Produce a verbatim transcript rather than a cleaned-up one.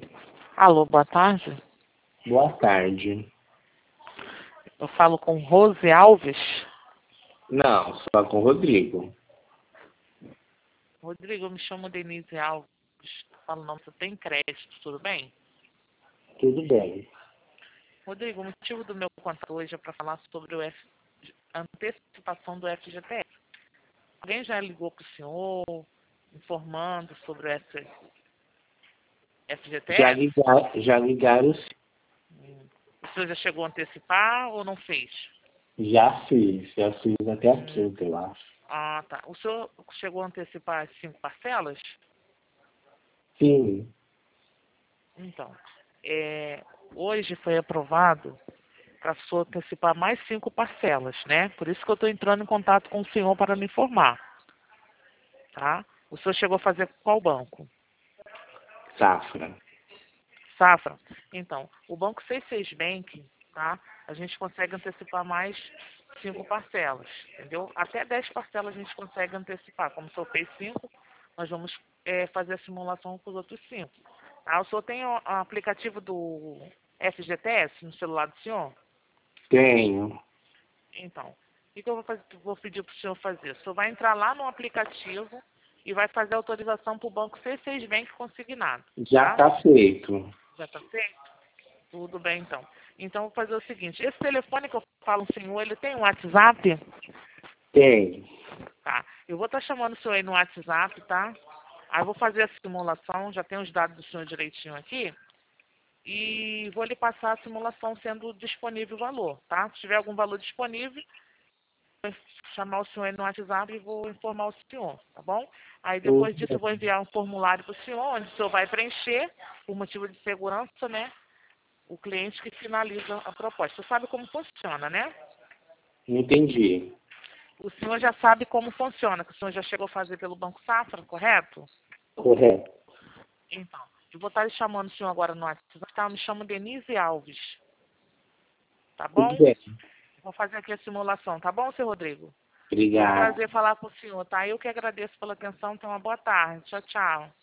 Alô, boa tarde. Boa tarde. Eu falo com Rose Alves. Não, só com o Rodrigo. Rodrigo, eu me chamo Denise Alves. Falo não, você tem crédito, tudo bem? Tudo bem. Rodrigo, o motivo do meu contato hoje é para falar sobre o F... a antecipação do F G T S. Alguém já ligou para o senhor informando sobre o F... FGTS? Já, ligar, já ligaram, Hum. O senhor já chegou a antecipar ou não fez? já fiz. Já fiz até a Hum. quinta, eu acho. Ah, tá. O senhor chegou a antecipar as cinco parcelas? Sim. Então, é, hoje foi aprovado para o senhor antecipar mais cinco parcelas, né? Por isso que eu estou entrando em contato com o senhor para me informar, tá? O senhor chegou a fazer qual banco? Safra. Safra? Então, o banco C seis Bank, tá? A gente consegue antecipar mais cinco parcelas, entendeu? Até dez parcelas a gente consegue antecipar. Como o senhor fez cinco, nós vamos é, fazer a simulação com os outros cinco. Tá? O senhor tem o, o aplicativo do F G T S no celular do senhor? Tenho. Então, o que, que eu vou, fazer, vou pedir para o senhor fazer? O senhor vai entrar lá no aplicativo e vai fazer autorização para o banco C seis Bank consignado. Já Tá? está feito. Já está feito? Tudo bem, então. Então, vou fazer o seguinte. Esse telefone que eu falo, senhor, ele tem um WhatsApp? Tem. Tá. Eu vou estar chamando o senhor aí no WhatsApp, tá? Aí eu vou fazer a simulação, já tenho os dados do senhor direitinho aqui. E vou lhe passar a simulação sendo disponível o valor, tá? Se tiver algum valor disponível, vou chamar o senhor aí no WhatsApp e vou informar o senhor, tá bom? Aí depois disso eu vou enviar um formulário para o senhor, onde o senhor vai preencher, por motivo de segurança, né? O cliente que finaliza a proposta. Você sabe como funciona, né? Entendi. O senhor já sabe como funciona, que o senhor já chegou a fazer pelo Banco Safra, correto? Correto. Então, eu vou estar lhe chamando o senhor agora no WhatsApp, tá? Eu me chamo Denise Alves, tá Tudo bom? bem. Vou fazer aqui a simulação, tá bom, seu Rodrigo? Foi um Obrigado. prazer falar com o senhor, tá? Eu que agradeço pela atenção, tenha uma boa tarde. Tchau, tchau.